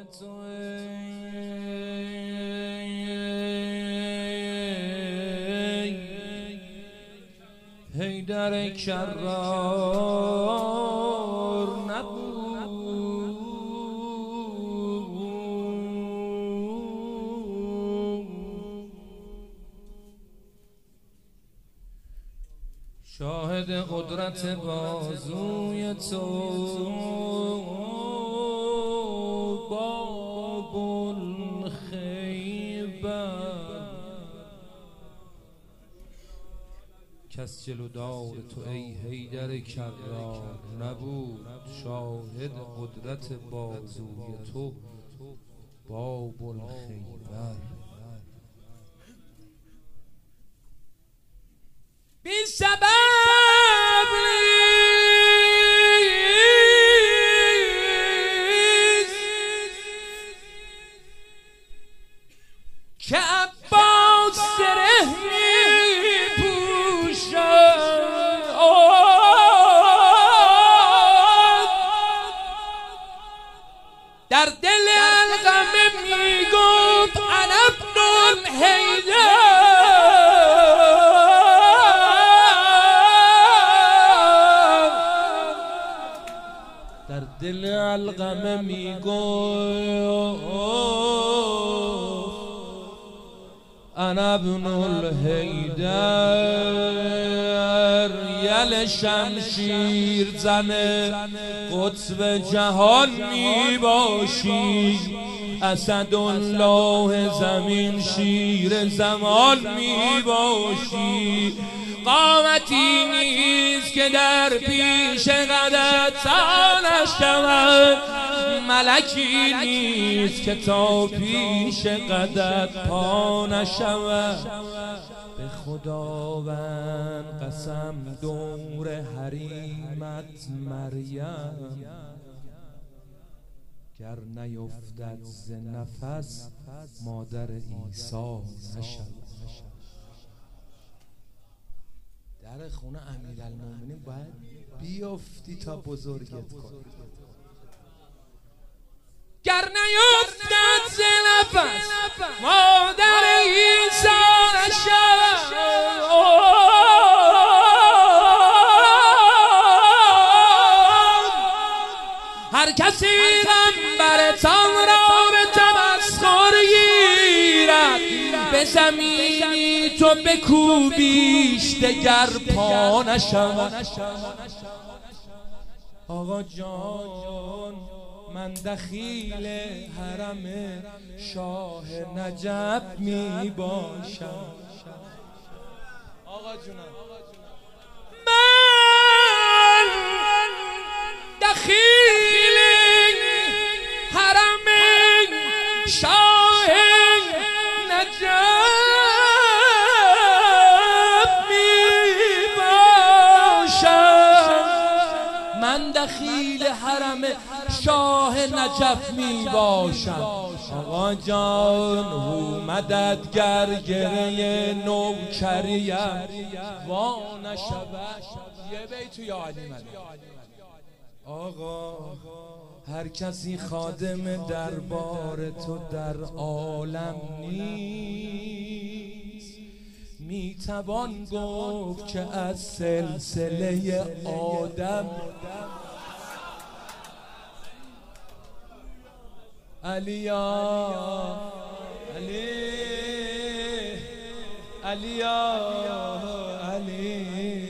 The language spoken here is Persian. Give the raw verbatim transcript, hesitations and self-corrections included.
تو حیدر کرار نبود، شاهد قدرت بازوی تو باب الخیبر، کس جلودار تو ای حیدر کرار نبود، شاهد قدرت بازوی تو باب الخیبر. بی سبب نیست که عباس سره می پوشد، در دل الغمه می گفت انا ابن الحیدر، در دل الغمه می گفت انا ابن الحیدر. یل شمشیر زن قطب جهان می باشی، اسدالله زمین شیر زمان می باشی، قامتی نیست که در پیش قدت تا نشود، ملکی نیست که تا پیش قدت پا نشود. به خداوند قسم دور حریمت مریم، گر نیفتد ز نفس مادر عیسی نشود. در خونه امیرالمومنین باید بیافتی تا بزرگت کن، گر نیفتد ز نفس مادر عیسی نشود. هر کسی غمبرتان را به تمسخر گیرد، به زمینی تو بکوبیش دگر پا نشود. آقا جان من دخیل حرم شاه نجف می باشم، آقا جونم من دخیل حرم شاه نجف می باشم، من دخیل حرم شاه نجف می باشم. آقا جان هو مددگر گره نوکریم وا نشود. یه بیت یا علی مدد. آقا هر کسی خادم دربار تو در عالم نیست، می توان گفت که از سلسله آدم. علیا علی علیا علی